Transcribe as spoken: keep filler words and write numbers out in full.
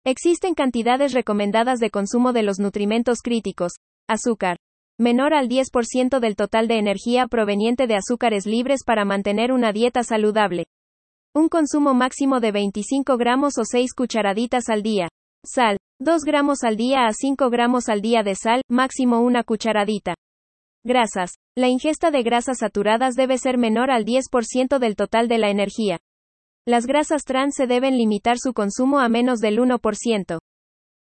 Existen cantidades recomendadas de consumo de los nutrimentos críticos. Azúcar. Menor al diez por ciento del total de energía proveniente de azúcares libres para mantener una dieta saludable. Un consumo máximo de veinticinco gramos o seis cucharaditas al día. Sal. dos gramos al día a cinco gramos al día de sal, máximo una cucharadita. Grasas. La ingesta de grasas saturadas debe ser menor al diez por ciento del total de la energía. Las grasas trans se deben limitar su consumo a menos del uno por ciento.